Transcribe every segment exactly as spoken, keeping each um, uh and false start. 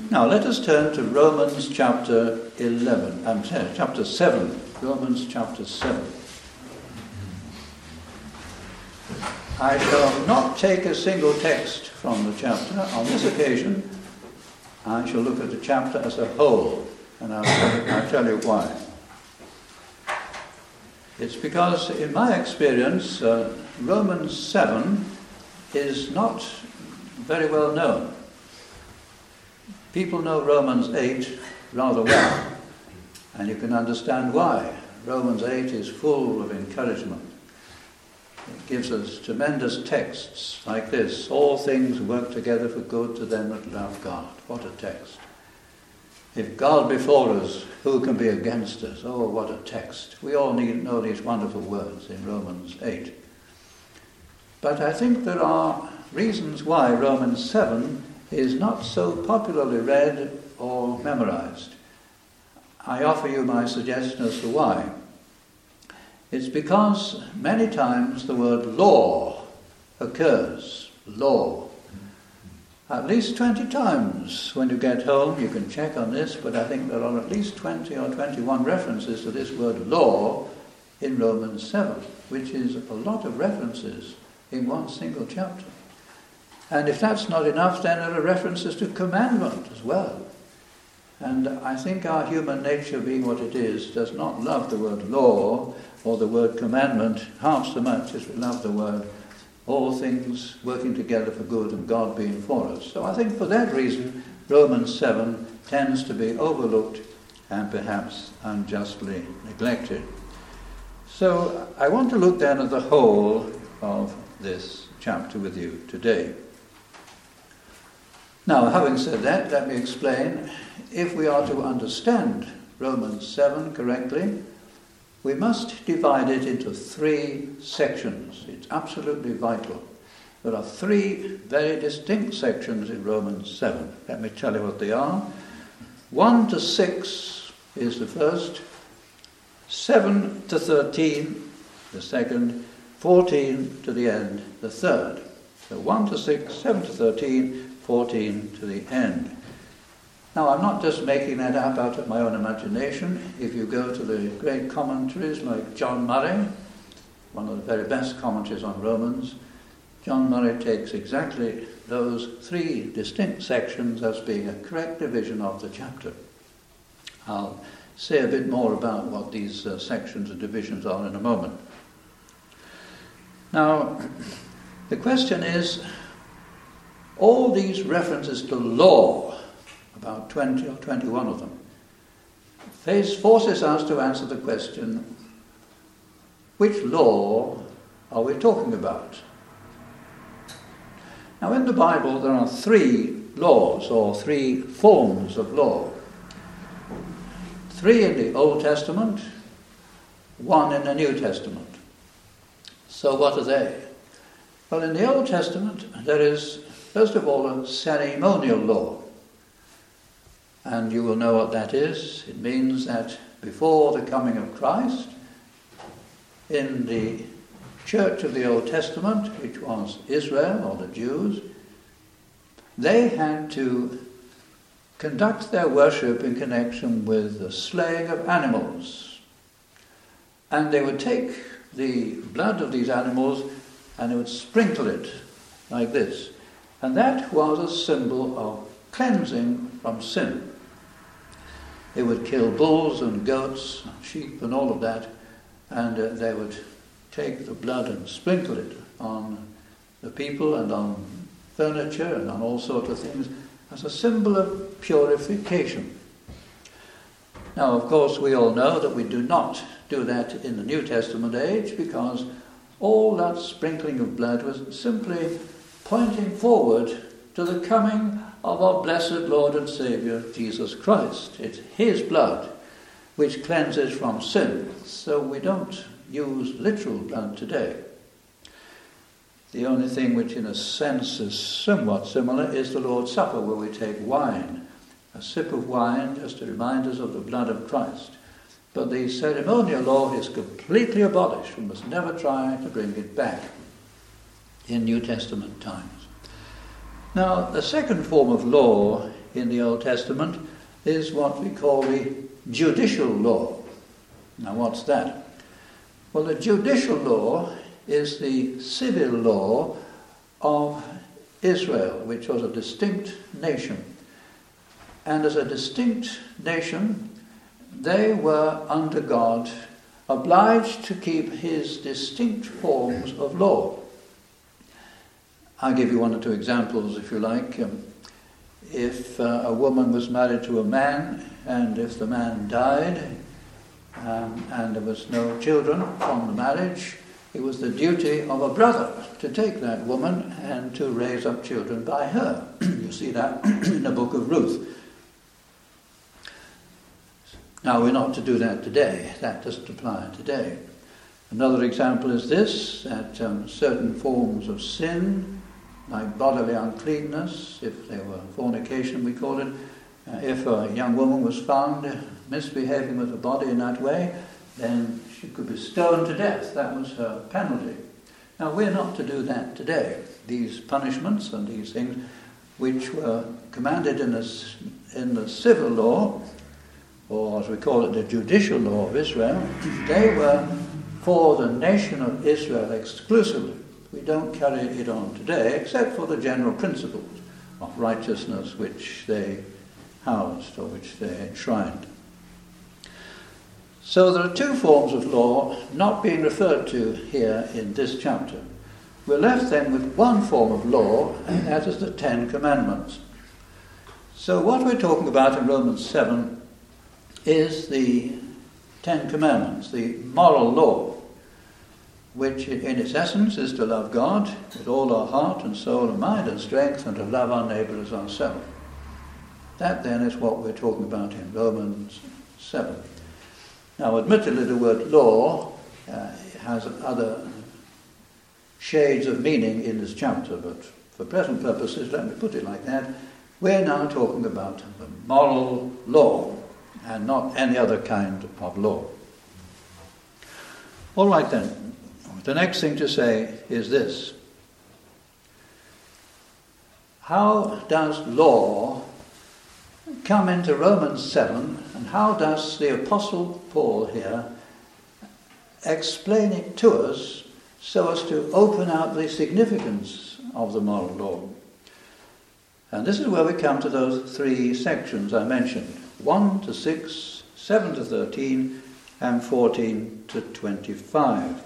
Now let us turn to Romans chapter eleven, um, chapter seven. Romans chapter seven. I shall not take a single text from the chapter. On this occasion, I shall look at the chapter as a whole, and I'll tell you, I'll tell you why. It's because, in my experience, uh, Romans seven is not very well known. People know Romans eight rather well, and you can understand why. Romans eight is full of encouragement. It gives us tremendous texts like this: all things work together for good to them that love God. What a text. If God be for us, who can be against us? Oh, what a text. We all need know these wonderful words in Romans eight. But I think there are reasons why Romans seven is not so popularly read or memorized. I offer you my suggestion as to why. It's because many times the word law occurs. Law. At least twenty times when you get home, you can check on this, but I think there are at least twenty or twenty-one references to this word law in Romans seven, which is a lot of references in one single chapter. And if that's not enough, then there are references to commandment as well. And I think our human nature, being what it is, does not love the word law or the word commandment half so much as we love the word all things working together for good and God being for us. So I think for that reason, Romans seven tends to be overlooked and perhaps unjustly neglected. So I want to look then at the whole of this chapter with you today. Now, having said that, let me explain. If we are to understand Romans seven correctly, we must divide it into three sections. It's absolutely vital. There are three very distinct sections in Romans seven. Let me tell you what they are. one to six is the first, seven to thirteen, the second, fourteen to the end, the third. So one to six, seven to thirteen, fourteen to the end. Now, I'm not just making that up out of my own imagination. If you go to the great commentaries like John Murray, one of the very best commentaries on Romans, John Murray takes exactly those three distinct sections as being a correct division of the chapter. I'll say a bit more about what these uh, sections and divisions are in a moment. Now, the question is, all these references to law, about twenty or twenty-one of them, face forces us to answer the question, which law are we talking about? Now, in the Bible there are three laws, or three forms of law. Three in the Old Testament, one in the New Testament. So what are they? Well, in the Old Testament there is, first of all, a ceremonial law. And you will know what that is. It means that before the coming of Christ, in the church of the Old Testament, which was Israel or the Jews, they had to conduct their worship in connection with the slaying of animals. And they would take the blood of these animals and they would sprinkle it like this. And that was a symbol of cleansing from sin. They would kill bulls and goats, sheep and all of that, and uh, they would take the blood and sprinkle it on the people and on furniture and on all sorts of things as a symbol of purification. Now, of course, we all know that we do not do that in the New Testament age, because all that sprinkling of blood was simply pointing forward to the coming of our blessed Lord and Saviour, Jesus Christ. It's his blood which cleanses from sin. So we don't use literal blood today. The only thing which in a sense is somewhat similar is the Lord's Supper, where we take wine, a sip of wine just to remind us of the blood of Christ. But the ceremonial law is completely abolished. We must never try to bring it back in New Testament times. Now, the second form of law in the Old Testament is what we call the judicial law. Now, what's that? Well, the judicial law is the civil law of Israel, which was a distinct nation. And as a distinct nation, they were, under God, obliged to keep his distinct forms of law. I'll give you one or two examples, if you like. Um, if uh, a woman was married to a man, and if the man died, um, and there was no children from the marriage, it was the duty of a brother to take that woman and to raise up children by her. You see that in the book of Ruth. Now, we're not to do that today. That doesn't apply today. Another example is this, that um, certain forms of sin, like bodily uncleanness, if they were fornication, we call it, uh, if a young woman was found misbehaving with her body in that way, then she could be stoned to death. That was her penalty. Now, we're not to do that today. These punishments and these things, which were commanded in the, in the civil law, or as we call it, the judicial law of Israel, they were for the nation of Israel exclusively. We don't carry it on today, except for the general principles of righteousness which they housed or which they enshrined. So there are two forms of law not being referred to here in this chapter. We're left then with one form of law, and that is the Ten Commandments. So what we're talking about in Romans seven is the Ten Commandments, the moral law, which in its essence is to love God with all our heart and soul and mind and strength, and to love our neighbour as ourselves. That then is what we're talking about in Romans seven. Now, admittedly, the word law uh, has other shades of meaning in this chapter, but for present purposes, let me put it like that. We're now talking about the moral law and not any other kind of law. All right then, the next thing to say is this. How does law come into Romans seven, and how does the Apostle Paul here explain it to us so as to open out the significance of the moral law? And this is where we come to those three sections I mentioned, one to six, seven to thirteen, and fourteen to twenty-five.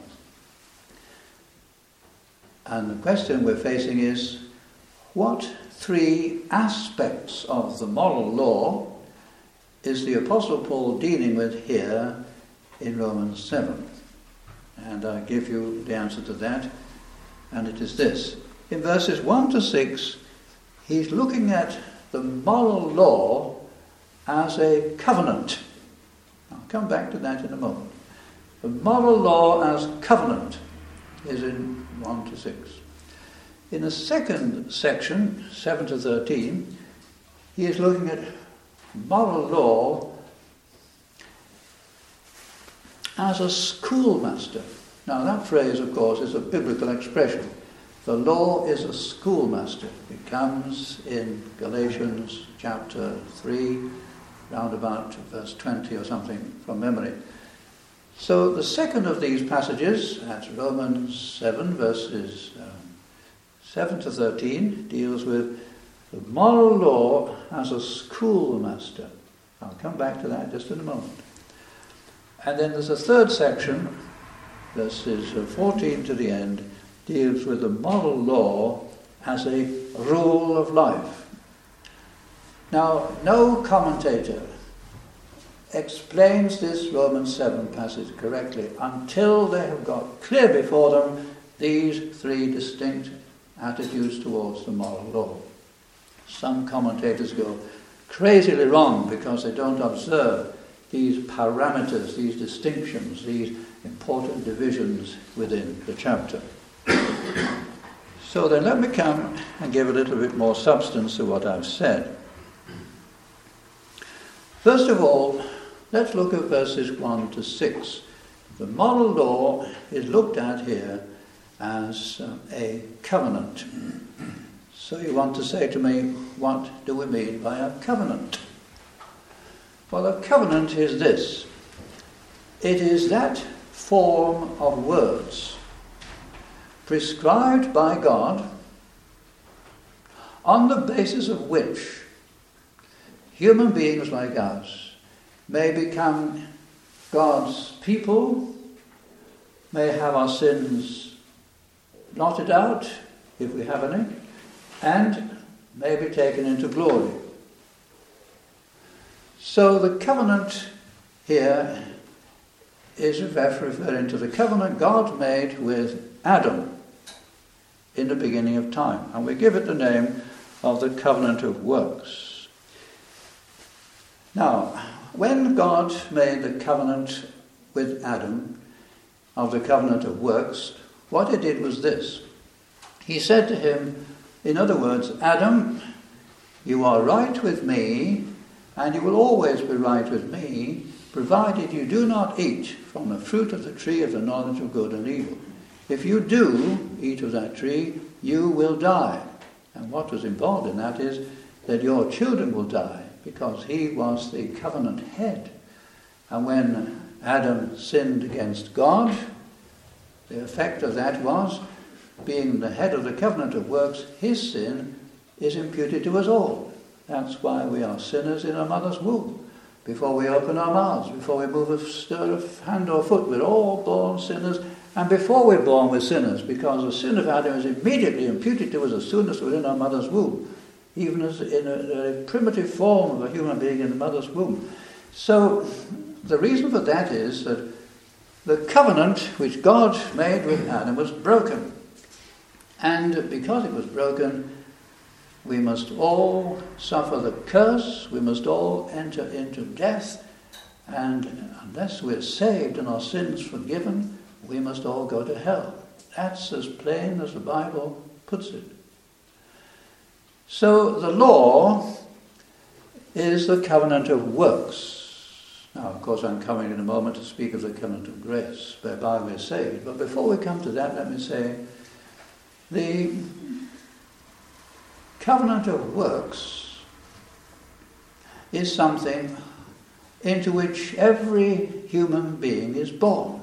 And the question we're facing is, what three aspects of the moral law is the Apostle Paul dealing with here in Romans seven? And I'll give you the answer to that, and it is this. In verses one to six, he's looking at the moral law as a covenant. I'll come back to that in a moment. The moral law as covenant is in one to six. In the second section, seven to thirteen, he is looking at moral law as a schoolmaster. Now, that phrase, of course, is a biblical expression. The law is a schoolmaster. It comes in Galatians chapter three, round about verse twenty or something from memory. So the second of these passages, that's Romans seven, verses um, seven to thirteen, deals with the moral law as a schoolmaster. I'll come back to that just in a moment. And then there's a third section, verses fourteen to the end, deals with the moral law as a rule of life. Now, no commentator explains this Romans seven passage correctly until they have got clear before them these three distinct attitudes towards the moral law. Some commentators go crazily wrong because they don't observe these parameters, these distinctions, these important divisions within the chapter. So then let me come and give a little bit more substance to what I've said. First of all, let's look at verses one to six. The moral law is looked at here as uh, a covenant. So you want to say to me, what do we mean by a covenant? Well, a covenant is this. It is that form of words prescribed by God on the basis of which human beings like us may become God's people, may have our sins blotted out, if we have any, and may be taken into glory. So the covenant here is referring to the covenant God made with Adam in the beginning of time. And we give it the name of the covenant of works. Now, when God made the covenant with Adam of the covenant of works, what he did was this. He said to him, in other words, Adam, you are right with me, and you will always be right with me, provided you do not eat from the fruit of the tree of the knowledge of good and evil. If you do eat of that tree, you will die. And what was involved in that is that your children will die, because he was the covenant head. And when Adam sinned against God, the effect of that was, being the head of the covenant of works, his sin is imputed to us all. That's why we are sinners in our mother's womb. Before we open our mouths, before we move a stir of hand or foot, we're all born sinners. And before we're born, we're sinners, because the sin of Adam is immediately imputed to us as soon as we're in our mother's womb, even as in a, a primitive form of a human being in the mother's womb. So the reason for that is that the covenant which God made with Adam was broken. And because it was broken, we must all suffer the curse, we must all enter into death, and unless we're saved and our sins forgiven, we must all go to hell. That's as plain as the Bible puts it. So the law is the covenant of works. Now, of course, I'm coming in a moment to speak of the covenant of grace, whereby we're saved. But before we come to that, let me say, the covenant of works is something into which every human being is born.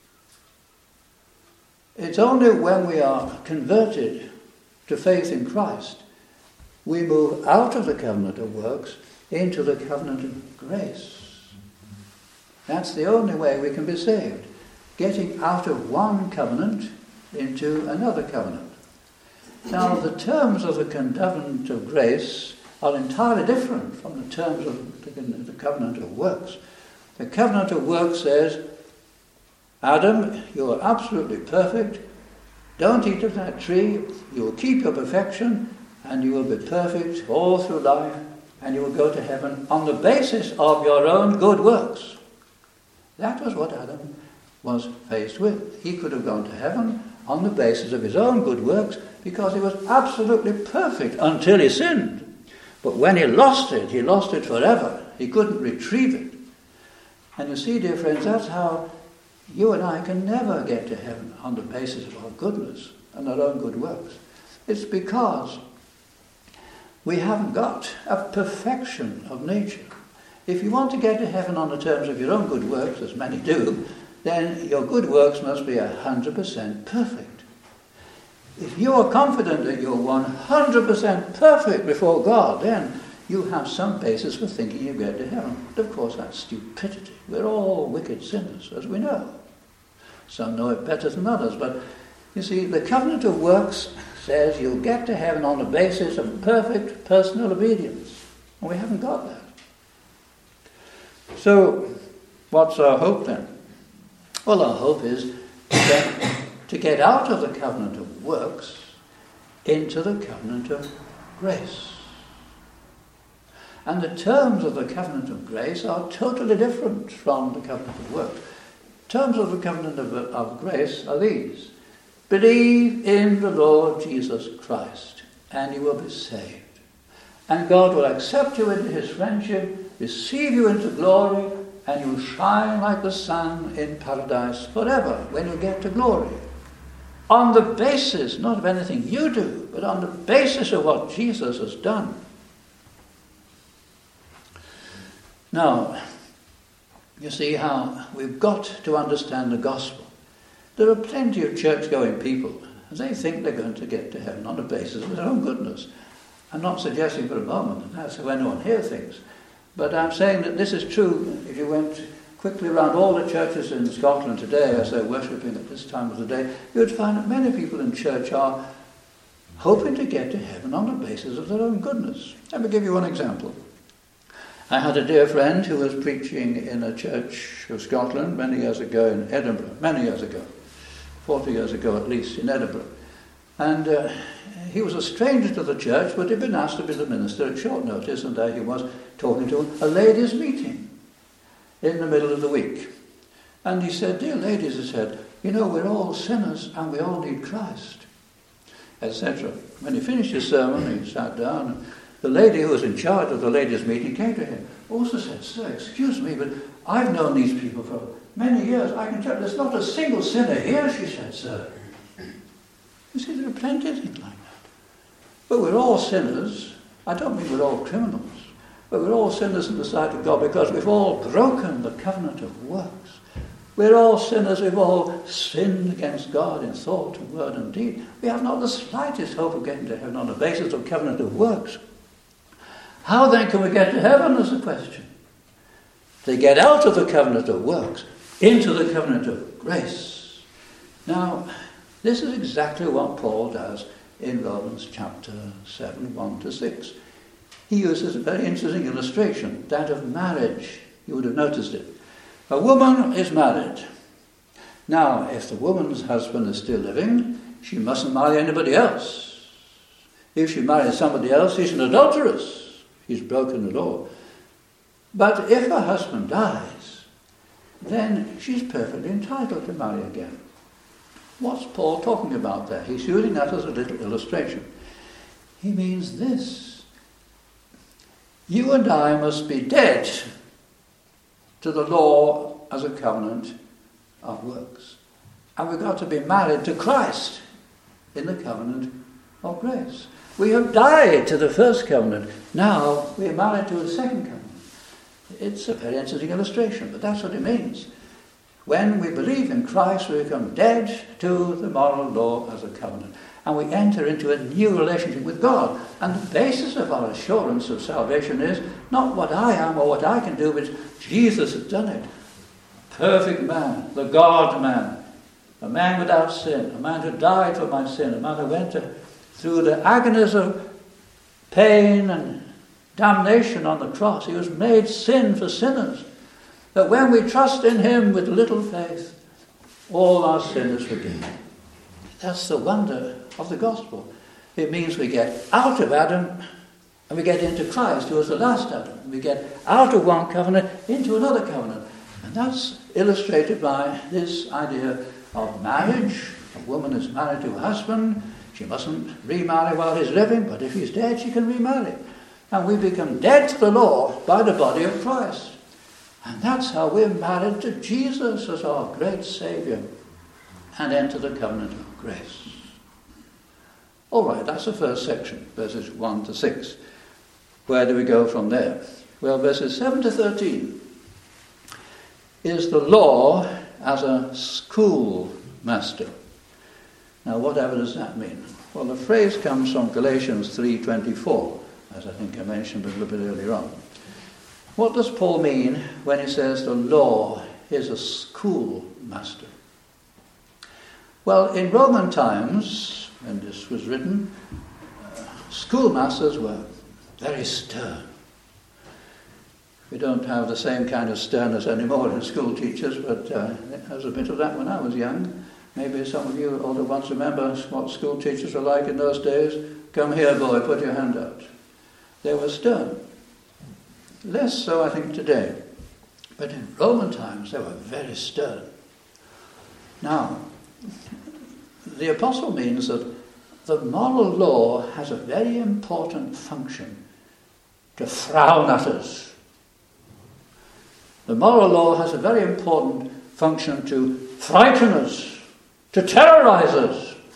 It's only when we are converted to faith in Christ we move out of the covenant of works into the covenant of grace. That's the only way we can be saved, getting out of one covenant into another covenant. Now, the terms of the covenant of grace are entirely different from the terms of the covenant of works. The covenant of works says, Adam, you are absolutely perfect. Don't eat of that tree. You will keep your perfection, and you will be perfect all through life, and you will go to heaven on the basis of your own good works. That was what Adam was faced with. He could have gone to heaven on the basis of his own good works, because he was absolutely perfect until he sinned. But when he lost it, he lost it forever. He couldn't retrieve it. And you see, dear friends, that's how you and I can never get to heaven on the basis of our goodness and our own good works. It's because we haven't got a perfection of nature. If you want to get to heaven on the terms of your own good works, as many do, then your good works must be one hundred percent perfect. If you are confident that you're one hundred percent perfect before God, then you have some basis for thinking you get to heaven. But of course, that's stupidity. We're all wicked sinners, as we know. Some know it better than others. But you see, the covenant of works says you'll get to heaven on the basis of perfect personal obedience. And we haven't got that. So, what's our hope then? Well, our hope is that to get out of the covenant of works into the covenant of grace. And the terms of the covenant of grace are totally different from the covenant of works. Terms of the covenant of, of grace are these. Believe in the Lord Jesus Christ, and you will be saved. And God will accept you into his friendship, receive you into glory, and you will shine like the sun in paradise forever when you get to glory. on the basis, not of anything you do, but on the basis of what Jesus has done. Now, you see how we've got to understand the gospel. There are plenty of church-going people, and they think they're going to get to heaven on the basis of their own goodness. I'm not suggesting for a moment that that's how anyone here thinks, but I'm saying that this is true. If you went quickly around all the churches in Scotland today as they're worshipping at this time of the day, you'd find that many people in church are hoping to get to heaven on the basis of their own goodness. Let me give you one example. I had a dear friend who was preaching in a church of Scotland many years ago in Edinburgh, many years ago, forty years ago at least, in Edinburgh. And uh, he was a stranger to the church, but he'd been asked to be the minister at short notice, and there he was talking to a ladies' meeting in the middle of the week. And he said, "Dear ladies," he said, "you know, we're all sinners and we all need Christ," et cetera. When he finished his sermon, he sat down, and the lady who was in charge of the ladies' meeting came to him, also said, "Sir, excuse me, but I've known these people for many years. I can tell there's not a single sinner here," she said, "sir." You see, there are plenty of things like that. But we're all sinners. I don't mean we're all criminals, but we're all sinners in the sight of God because we've all broken the covenant of works. We're all sinners. We've all sinned against God in thought and word and deed. We have not the slightest hope of getting to heaven on the basis of covenant of works. How then can we get to heaven is the question. They get out of the covenant of works into the covenant of grace. Now, this is exactly what Paul does in Romans chapter seven, one to six. He uses a very interesting illustration, that of marriage. You would have noticed it. A woman is married. Now, if the woman's husband is still living, she mustn't marry anybody else. If she marries somebody else, she's an adulteress. She's broken the law. But if her husband dies, then she's perfectly entitled to marry again. What's Paul talking about there? He's using that as a little illustration. He means this. You and I must be dead to the law as a covenant of works. And we've got to be married to Christ in the covenant of grace. We have died to the first covenant. Now we are married to a second covenant. It's a very interesting illustration, but that's what it means. When we believe in Christ, we become dead to the moral law as a covenant. And we enter into a new relationship with God. And the basis of our assurance of salvation is not what I am or what I can do, but Jesus has done it. Perfect man, the God-man, a man without sin, a man who died for my sin, a man who went to, through the agonies of pain and damnation on the cross. He was made sin for sinners, that when we trust in him with little faith, all our sin is forgiven. That's the wonder of the gospel. It means we get out of Adam and we get into Christ, who was the last Adam. We get out of one covenant into another covenant. And that's illustrated by this idea of marriage. A woman is married to a husband. She mustn't remarry while he's living, but if he's dead, she can remarry. And we become dead to the law by the body of Christ. And that's how we're married to Jesus as our great Saviour and enter the covenant of grace. All right, that's the first section, verses one to six. Where do we go from there? Well, verses seven to thirteen is the law as a schoolmaster. Now, whatever does that mean? Well, the phrase comes from Galatians three twenty-four, as I think I mentioned a little bit earlier on. What does Paul mean when he says the law is a schoolmaster? Well, in Roman times, when this was written, uh, schoolmasters were very stern. We don't have the same kind of sternness anymore in school teachers, but uh, there was a bit of that when I was young. Maybe some of you older ones remember what school teachers were like in those days. Come here, boy, put your hand out. They were stern. Less so, I think, today. But in Roman times, they were very stern. Now, the apostle means that the moral law has a very important function to frown at us. The moral law has a very important function to frighten us, to terrorize us,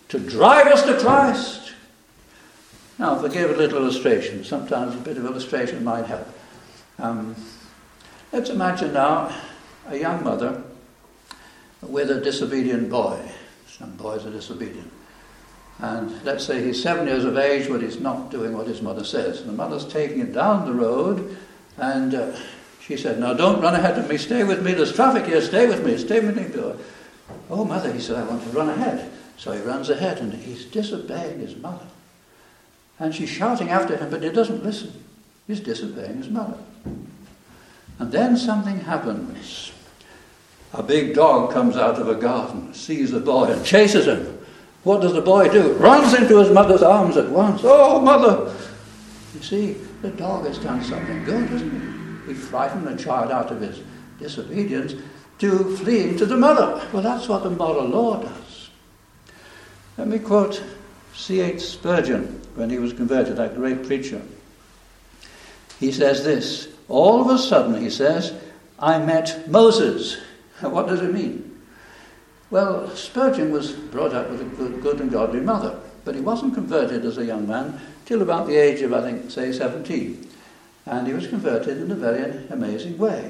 to drive us to Christ. Now, forgive a little illustration. Sometimes a bit of illustration might help. Um, let's imagine now a young mother with a disobedient boy. Some boys are disobedient. And let's say he's seven years of age, but he's not doing what his mother says. And the mother's taking him down the road, and uh, she said, "No, don't run ahead of me, stay with me, there's traffic here, stay with me, stay with me." "Oh, mother," he said, "I want to run ahead." So he runs ahead, and he's disobeying his mother. And she's shouting after him, but he doesn't listen. He's disobeying his mother. And then something happens. A big dog comes out of a garden, sees the boy, and chases him. What does the boy do? Runs into his mother's arms at once. "Oh, mother!" You see, the dog has done something good, hasn't he? He frightened the child out of his disobedience to fleeing to the mother. Well, that's what the moral law does. Let me quote C H Spurgeon when he was converted, that great preacher. He says this: "All of a sudden," he says, "I met Moses." What does it mean? Well, Spurgeon was brought up with a good, good and godly mother, but he wasn't converted as a young man till about the age of, I think, say, seventeen. And he was converted in a very amazing way.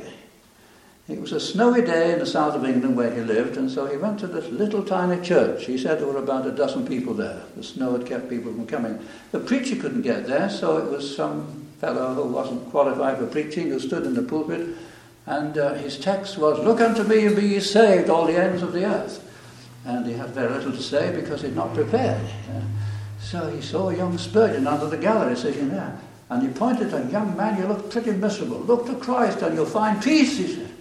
It was a snowy day in the south of England where he lived, and so he went to this little tiny church. He said there were about a dozen people there. The snow had kept people from coming. The preacher couldn't get there, so it was some fellow who wasn't qualified for preaching who stood in the pulpit. And uh, his text was, "Look unto me and be ye saved, all the ends of the earth." And he had very little to say because he'd not prepared. Yeah. So he saw young Spurgeon under the gallery sitting there. And he pointed to him, "Young man, you look pretty miserable. Look to Christ and you'll find peace," he said.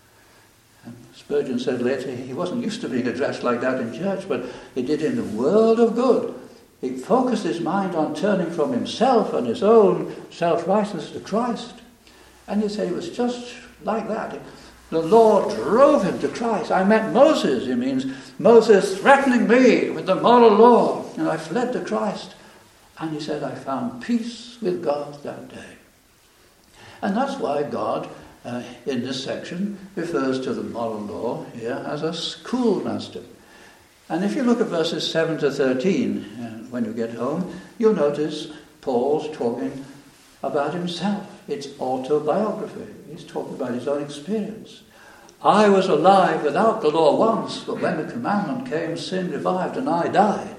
And Spurgeon said later he wasn't used to being addressed like that in church, but he did in the world of good. He focused his mind on turning from himself and his own self-righteousness to Christ. And he said it was just like that. The Lord drove him to Christ. "I met Moses," it means Moses threatening me with the moral law, and I fled to Christ. And he said, "I found peace with God that day." And that's why God, uh, in this section, refers to the moral law here as a schoolmaster. And if you look at verses seven to thirteen, uh, when you get home, you'll notice Paul's talking about himself. It's autobiography. He's talking about his own experience. "I was alive without the law once, but when the commandment came, sin revived and I died."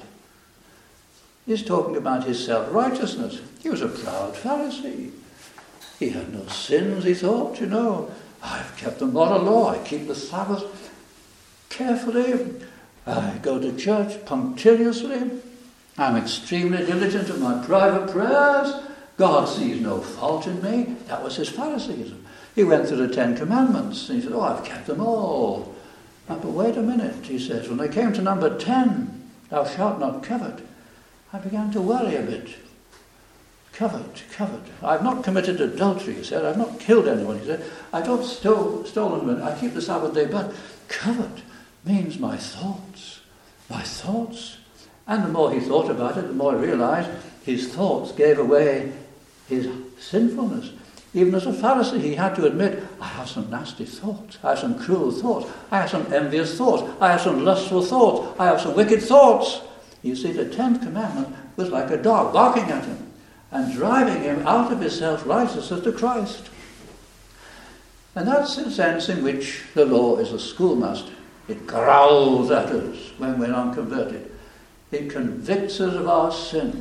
He's talking about his self-righteousness. He was a proud Pharisee. He had no sins, he thought, you know. "I've kept the moral law. I keep the Sabbath carefully. I go to church punctiliously. I'm extremely diligent in my private prayers. God sees no fault in me." That was his Phariseeism. He went through the Ten Commandments, and he said, "Oh, I've kept them all." "Now, but wait a minute," he says. "When they came to number ten, thou shalt not covet, I began to worry a bit. Covet, covet. I've not committed adultery," he said. "I've not killed anyone," he said. "I've not stole, stolen, I keep the Sabbath day, but covet means my thoughts, my thoughts." And the more he thought about it, the more he realized his thoughts gave away his sinfulness. Even as a Pharisee, he had to admit, "I have some nasty thoughts. I have some cruel thoughts. I have some envious thoughts. I have some lustful thoughts. I have some wicked thoughts." You see, the tenth commandment was like a dog barking at him and driving him out of his self-righteousness to Christ. And that's the sense in which the law is a schoolmaster. It growls at us when we're unconverted. It convicts us of our sin.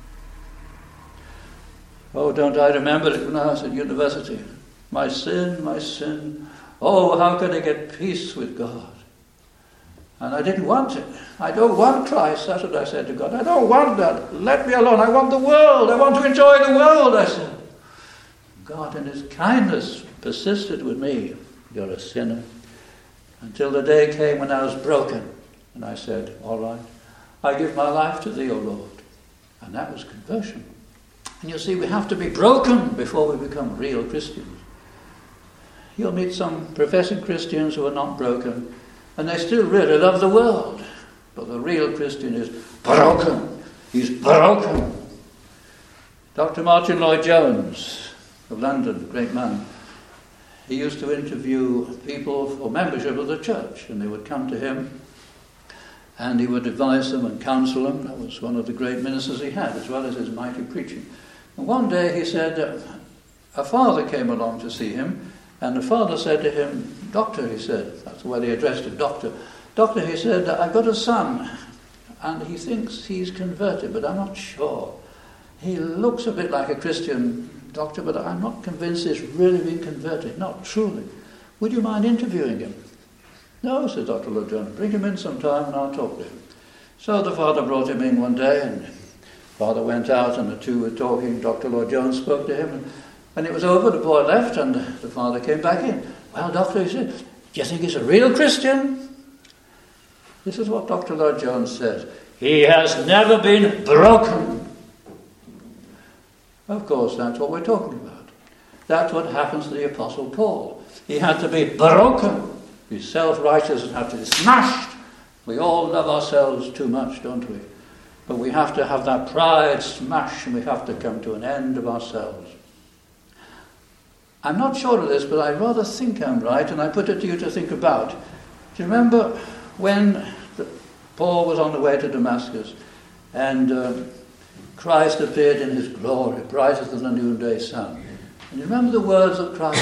Oh, don't I remember it when I was at university? My sin, my sin. Oh, how could I get peace with God? And I didn't want it. I don't want Christ. That's what I said to God. I don't want that. Let me alone. I want the world. I want to enjoy the world, I said. God in his kindness persisted with me. "You're a sinner." Until the day came when I was broken. And I said, "All right, I give my life to thee, O Lord." And that was conversion. And you see, we have to be broken before we become real Christians. You'll meet some professing Christians who are not broken, and they still really love the world. But the real Christian is broken. He's broken. Doctor Martin Lloyd-Jones of London, great man, he used to interview people for membership of the church, and they would come to him and he would advise them and counsel them. That was one of the great ministers he had, as well as his mighty preaching. And one day he said, uh, a father came along to see him, and the father said to him, "Doctor," he said, that's the way they addressed him, "Doctor. Doctor," he said, "I've got a son, and he thinks he's converted, but I'm not sure. He looks a bit like a Christian, doctor, but I'm not convinced he's really been converted, not truly. Would you mind interviewing him?" "No," said Doctor Lloyd Jones, "bring him in sometime and I'll talk to him." So the father brought him in one day, and father went out, and the two were talking. Doctor Lloyd Jones spoke to him, and when it was over, the boy left, and the father came back in. "Well, doctor," he said, "do you think he's a real Christian?" This is what Doctor Lloyd Jones said: "He has never been broken." Of course, that's what we're talking about. That's what happens to the Apostle Paul. He had to be broken. His self-righteousness had to be smashed. We all love ourselves too much, don't we? But we have to have that pride smashed, and we have to come to an end of ourselves. I'm not sure of this, but I rather think I'm right, and I put it to you to think about. Do you remember when the, Paul was on the way to Damascus, and um, Christ appeared in his glory, brighter than the noonday sun? And you remember the words of Christ?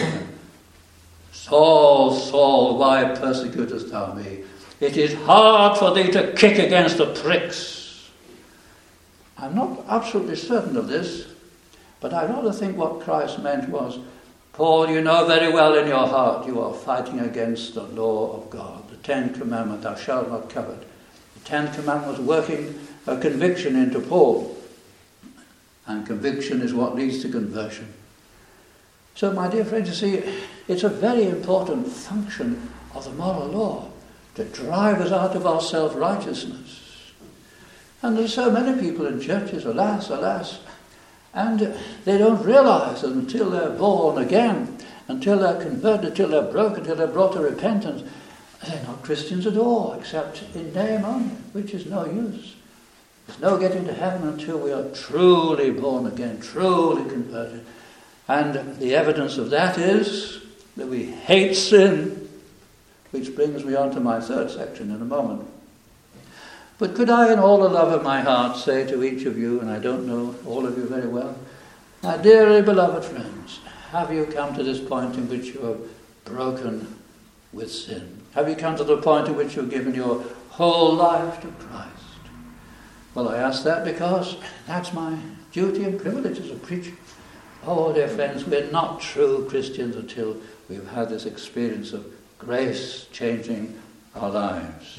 "Saul, Saul, why persecutest thou me? It is hard for thee to kick against the pricks." I'm not absolutely certain of this, but I rather think what Christ meant was, "Paul, you know very well in your heart you are fighting against the law of God, the Ten Commandments, thou shalt not covet." The Ten Commandments was working a conviction into Paul, and conviction is what leads to conversion. So, my dear friends, you see, it's a very important function of the moral law to drive us out of our self-righteousness. And there's so many people in churches, alas, alas, and they don't realize that until they're born again, until they're converted, until they're broken, until they're brought to repentance, they're not Christians at all, except in name only, which is no use. There's no getting to heaven until we are truly born again, truly converted. And the evidence of that is that we hate sin, which brings me on to my third section in a moment. But could I, in all the love of my heart, say to each of you, and I don't know all of you very well, my dearly beloved friends, have you come to this point in which you are broken with sin? Have you come to the point in which you've given your whole life to Christ? Well, I ask that because that's my duty and privilege as a preacher. Oh, dear friends, we're not true Christians until we've had this experience of grace changing our lives.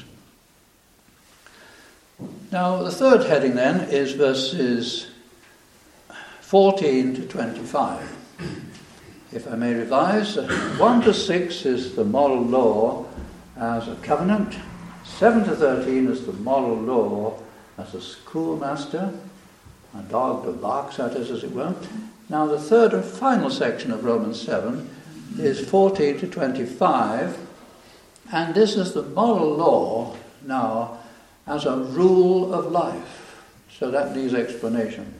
Now, the third heading then is verses fourteen to twenty-five. If I may revise, one to six is the moral law as a covenant. seven to thirteen is the moral law as a schoolmaster, a dog that barks at us, as it were. Now, the third and final section of Romans seven is fourteen to twenty-five, and this is the moral law now as a rule of life. So that needs explanation.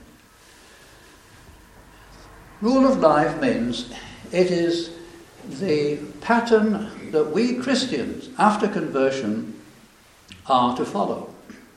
Rule of life means it is the pattern that we Christians, after conversion, are to follow.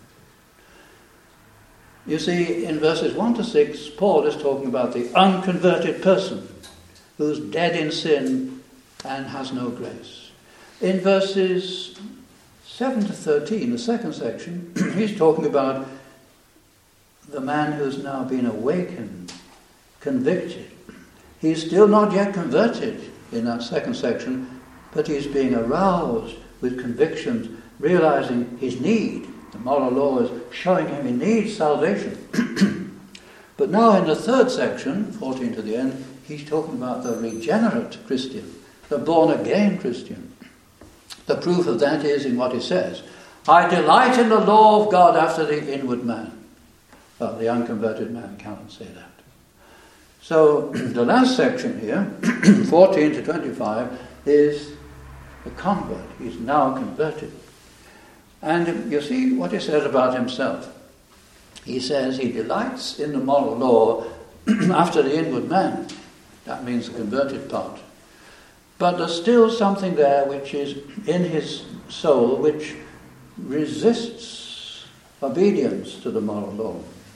You see, in verses one to six, Paul is talking about the unconverted person who's dead in sin and has no grace. In verses seven to thirteen, the second section, he's talking about the man who's now been awakened, convicted. He's still not yet converted in that second section, but he's being aroused with convictions, realizing his need. The moral law is showing him he needs salvation. But now in the third section, fourteen to the end, he's talking about the regenerate Christian, the born-again Christian. The proof of that is in what he says. I delight in the law of God after the inward man. Well, the unconverted man cannot say that. So the last section here, fourteen to twenty-five, is the convert. He's now converted. And you see what he says about himself. He says he delights in the moral law after the inward man. That means the converted part. But there's still something there which is in his soul which resists obedience to the moral law.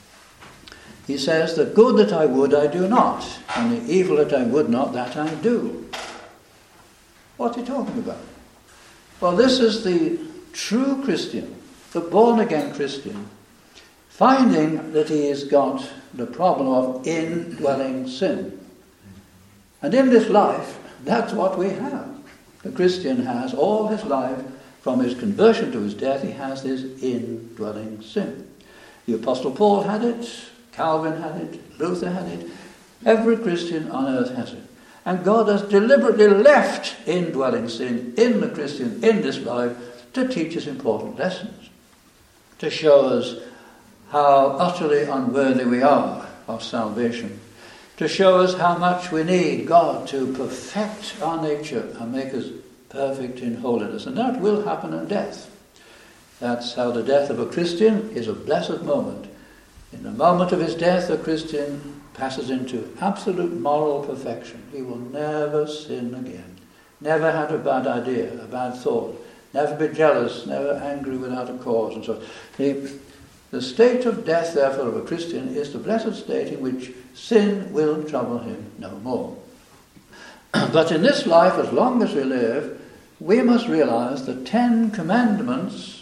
He says, the good that I would I do not, and the evil that I would not, that I do. What's he talking about? Well, this is the true Christian, the born-again Christian, finding that he has got the problem of indwelling sin. And in this life, that's what we have. The Christian has all his life, from his conversion to his death, he has this indwelling sin. The Apostle Paul had it, Calvin had it, Luther had it, every Christian on earth has it. And God has deliberately left indwelling sin in the Christian in this life to teach us important lessons, to show us how utterly unworthy we are of salvation, to show us how much we need God to perfect our nature and make us perfect in holiness. And that will happen in death. That's how the death of a Christian is a blessed moment. In the moment of his death, a Christian passes into absolute moral perfection. He will never sin again, never had a bad idea, a bad thought, never be jealous, never angry without a cause, and so on. The, the state of death, therefore, of a Christian is the blessed state in which sin will trouble him no more. But in this life, as long as we live, we must realize the Ten Commandments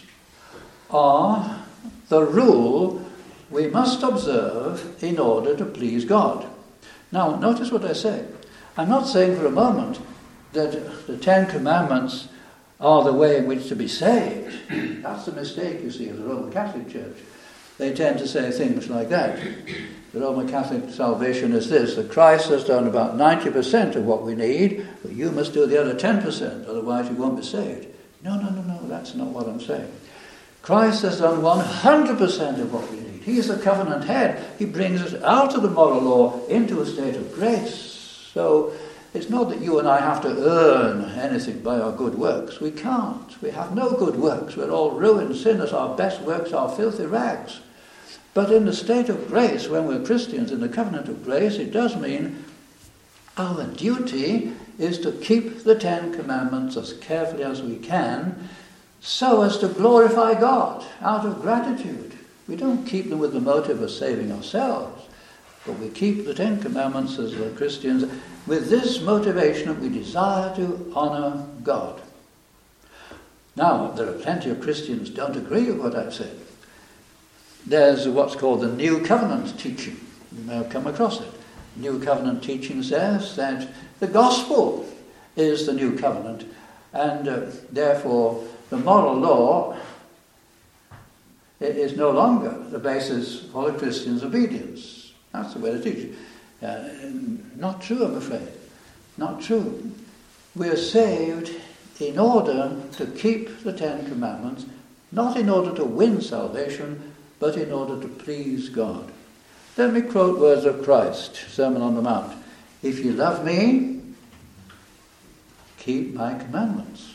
are the rule we must observe in order to please God. Now, notice what I say. I'm not saying for a moment that the Ten Commandments are the way in which to be saved. That's the mistake, you see, of the Roman Catholic Church. They tend to say things like that. The Roman Catholic salvation is this, that Christ has done about ninety percent of what we need, but you must do the other ten percent, otherwise you won't be saved. No, no, no, no, that's not what I'm saying. Christ has done one hundred percent of what we need. He is the covenant head. He brings us out of the moral law into a state of grace. So it's not that you and I have to earn anything by our good works. We can't. We have no good works. We're all ruined sinners. Our best works are filthy rags. But in the state of grace, when we're Christians in the covenant of grace, it does mean our duty is to keep the Ten Commandments as carefully as we can, so as to glorify God out of gratitude. We don't keep them with the motive of saving ourselves, but we keep the Ten Commandments as Christians with this motivation that we desire to honour God. Now, there are plenty of Christians who don't agree with what I've said. There's what's called the New Covenant teaching. You may have come across it. New Covenant teaching says that the gospel is the New Covenant, and uh, therefore the moral law is no longer the basis for a Christian's obedience. That's the way to teach it. Uh, not true, I'm afraid. Not true. We're saved in order to keep the Ten Commandments, not in order to win salvation, but in order to please God. Let me quote words of Christ, Sermon on the Mount. If you love me, keep my commandments.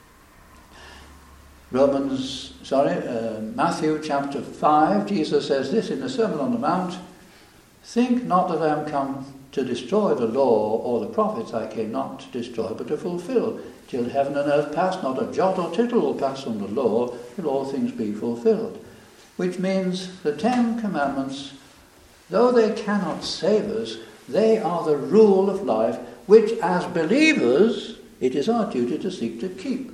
Romans, sorry, uh, Matthew chapter five, Jesus says this in the Sermon on the Mount, think not that I am come to destroy the law or the prophets. I came not to destroy, but to fulfill. Till heaven and earth pass, not a jot or tittle will pass from the law, till all things be fulfilled. Which means the Ten Commandments, though they cannot save us, they are the rule of life, which as believers, it is our duty to seek to keep.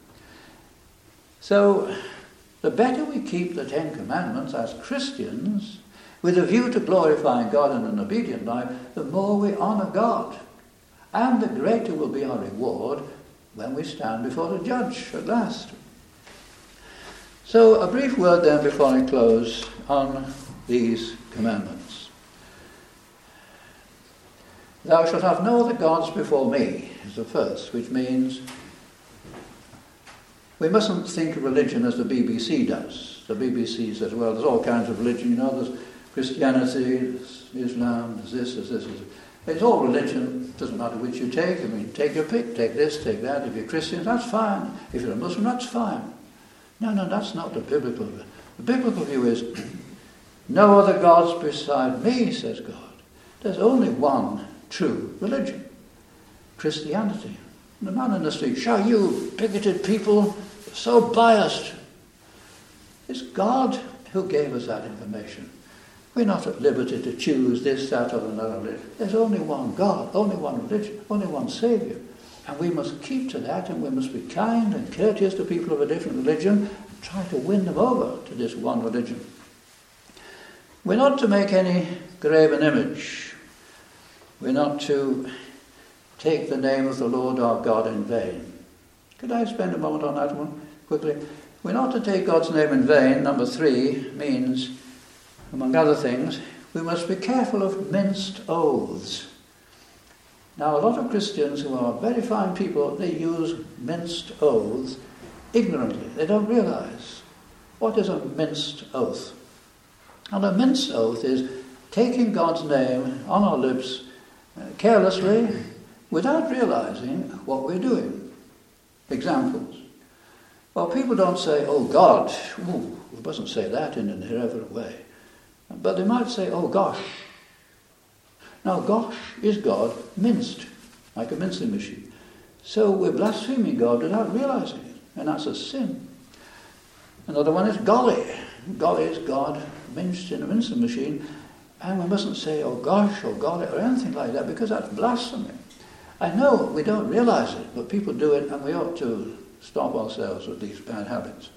So, the better we keep the Ten Commandments as Christians, with a view to glorifying God in an obedient life, the more we honour God. And the greater will be our reward when we stand before the judge at last. So, a brief word then before I close on these commandments. Thou shalt have no other gods before me, is the first, which means we mustn't think of religion as the B B C does. The B B C says, well, there's all kinds of religion, you know, there's Christianity, there's Islam, there's this, there's this, there's this. It's all religion, doesn't matter which you take. I mean, take your pick, take this, take that. If you're Christian, that's fine. If you're a Muslim, that's fine. No, no, that's not the biblical view. The biblical view is, no other gods beside me, says God. There's only one true religion, Christianity. The man in the street, show you bigoted people, so biased. It's God who gave us that information. We're not at liberty to choose this, that, or another religion. There's only one God, only one religion, only one Saviour. And we must keep to that, and we must be kind and courteous to people of a different religion and try to win them over to this one religion. We're not to make any graven image. We're not to take the name of the Lord our God in vain. Could I spend a moment on that one quickly? We're not to take God's name in vain. Number three means, among other things, we must be careful of minced oaths. Now, a lot of Christians who are very fine people, they use minced oaths ignorantly. They don't realize what is a minced oath. And a minced oath is taking God's name on our lips uh, carelessly without realizing what we're doing. Examples. Well, people don't say, oh God. Ooh, we mustn't say that in an irreverent way. But they might say, oh gosh. Now, gosh is God minced, like a mincing machine. So we're blaspheming God without realizing it, and that's a sin. Another one is golly. Golly is God minced in a mincing machine, and we mustn't say, oh gosh, or golly, or anything like that, because that's blasphemy. I know we don't realize it, but people do it, and we ought to stop ourselves with these bad habits.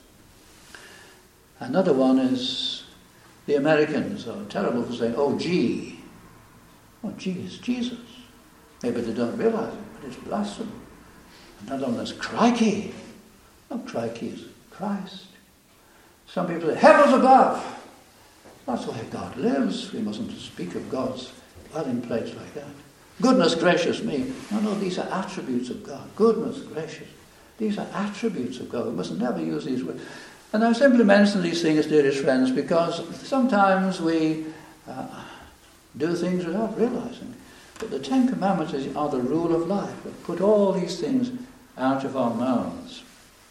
Another one is the Americans are terrible for saying, oh gee. Oh gee, it's Jesus. Maybe they don't realize it, but it's blasphemy. Another one is crikey. No, crikey is Christ. Some people say, heavens above. That's the way God lives. We mustn't speak of God's dwelling place like that. Goodness gracious me. No, no, these are attributes of God. Goodness gracious. These are attributes of God. We must never use these words. And I simply mention these things, dearest friends, because sometimes we uh, do things without realizing. But the Ten Commandments are the rule of life. We put all these things out of our mouths.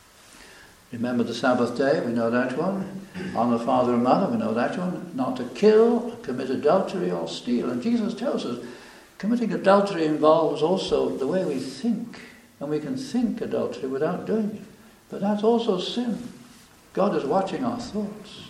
Remember the Sabbath day, we know that one. Honor father and mother, we know that one. Not to kill, commit adultery, or steal. And Jesus tells us committing adultery involves also the way we think. And we can think adultery without doing it. But that's also sin. God is watching our thoughts.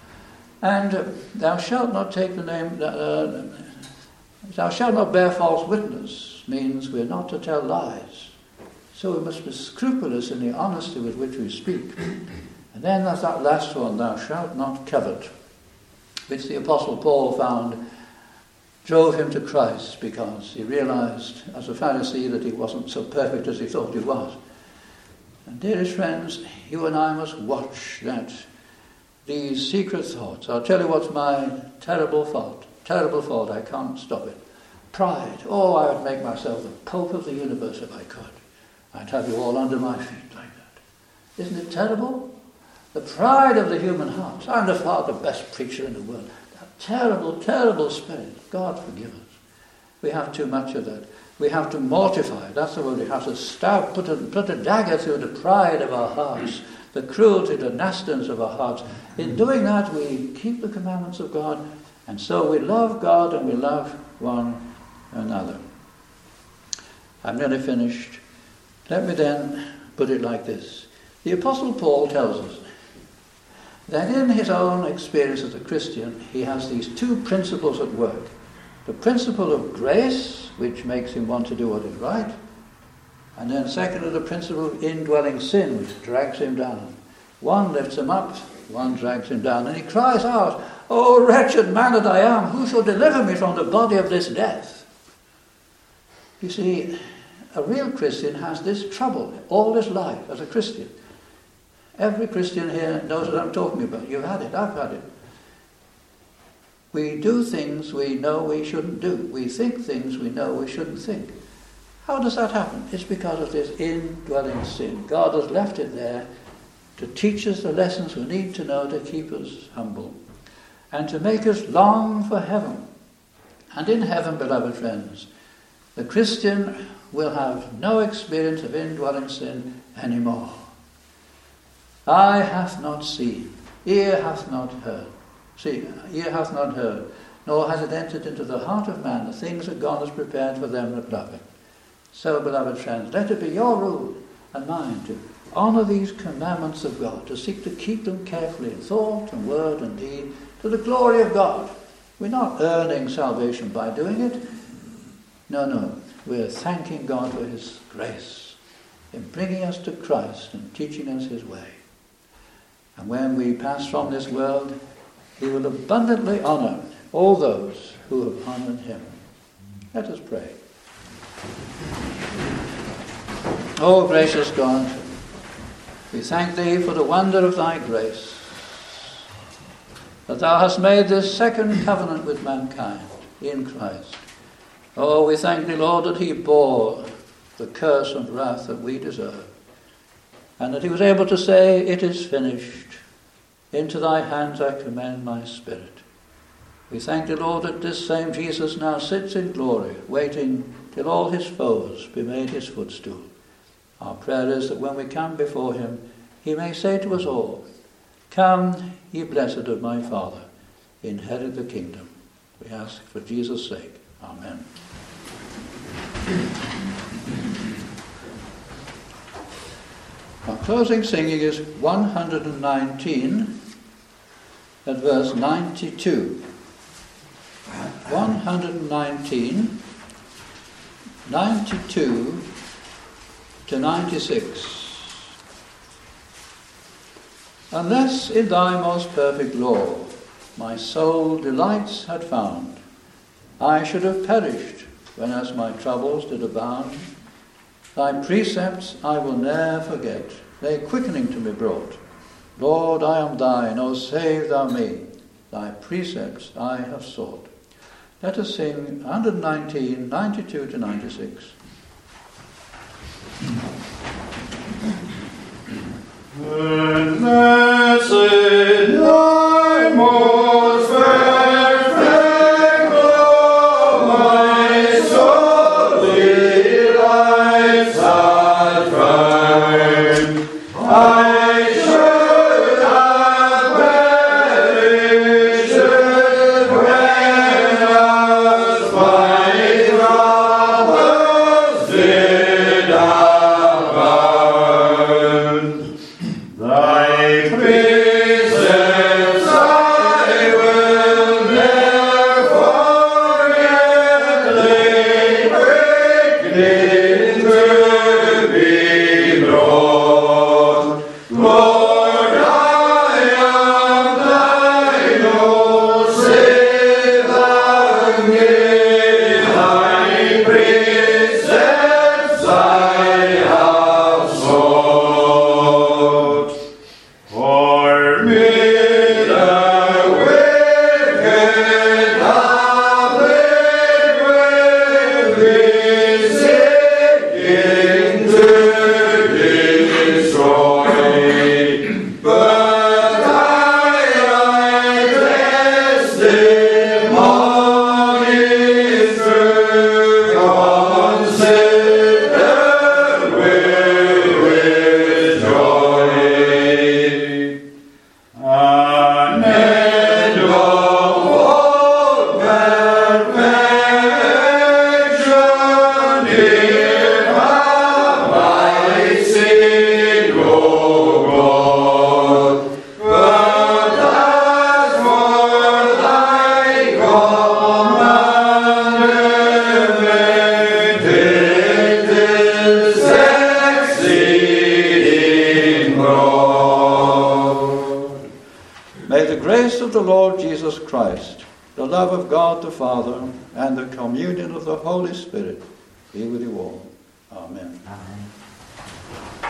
And uh, thou shalt not take the name, uh, thou shalt not bear false witness, means we're not to tell lies. So we must be scrupulous in the honesty with which we speak. And then there's that last one, thou shalt not covet, which the Apostle Paul found drove him to Christ because he realized as a Pharisee that he wasn't so perfect as he thought he was. And dearest friends, you and I must watch that, these secret thoughts. I'll tell you what's my terrible fault. Terrible fault, I can't stop it. Pride. Oh, I would make myself the Pope of the universe if I could. I'd have you all under my feet like that. Isn't it terrible? The pride of the human heart. I'm the far the best preacher in the world. That terrible, terrible spirit. God forgive us. We have too much of that. We have to mortify. That's the word. We have to stab, put a, put a dagger through the pride of our hearts, the cruelty, the nastiness of our hearts. In doing that, we keep the commandments of God, and so we love God and we love one another. I'm nearly finished. Let me then put it like this. The Apostle Paul tells us that in his own experience as a Christian, he has these two principles at work. The principle of grace, which makes him want to do what is right, and then secondly, the principle of indwelling sin, which drags him down. One lifts him up, one drags him down, and he cries out, "O wretched man that I am, who shall deliver me from the body of this death?" You see, a real Christian has this trouble all his life as a Christian. Every Christian here knows what I'm talking about. You've had it, I've had it. We do things we know we shouldn't do. We think things we know we shouldn't think. How does that happen? It's because of this indwelling sin. God has left it there to teach us the lessons we need to know to keep us humble and to make us long for heaven. And in heaven, beloved friends, the Christian will have no experience of indwelling sin anymore. Eye hath not seen, ear hath not heard. See, ear hath not heard, nor has it entered into the heart of man the things that God has prepared for them that love him. So, beloved friends, let it be your rule and mine too, honour these commandments of God, to seek to keep them carefully in thought and word and deed, to the glory of God. We're not earning salvation by doing it. No, no. We're thanking God for his grace in bringing us to Christ and teaching us his way. And when we pass from this world, he will abundantly honour all those who have honoured him. Let us pray. O gracious God, we thank thee for the wonder of thy grace, that thou hast made this second covenant with mankind in Christ. Oh, we thank thee, Lord, that he bore the curse and wrath that we deserve, and that he was able to say, it is finished. Into thy hands I commend my spirit. We thank thee, Lord, that this same Jesus now sits in glory, waiting till all his foes be made his footstool. Our prayer is that when we come before him, he may say to us all, come, ye blessed of my Father, inherit the kingdom. We ask for Jesus' sake. Amen. Our closing singing is one hundred nineteen at verse ninety-two. one hundred nineteen, ninety-two to ninety-six. Unless in thy most perfect law my soul delights had found, I should have perished when as my troubles did abound. Thy precepts I will ne'er forget, they quickening to me brought. Lord, I am thine, O save thou me, thy precepts I have sought. Let us sing one nineteen, ninety-two to ninety-six. Blessed thy most perfect law, my soul delights had found. I should have perished when as my troubles did abound. Thy precepts I will never forget, they quickening to be brought. Lord, I am thine, O save thou me, thy precepts I have sought. For me the wicked have laid with seeking to destroy, but I testimony through consider with joy. An end of all perfection, here have I seen, O God. But as for thy commandment, it is exceeding broad. May the grace of the Lord Jesus Christ, the love of God the Father, and the communion of the Holy Spirit be with you all. Amen. Amen.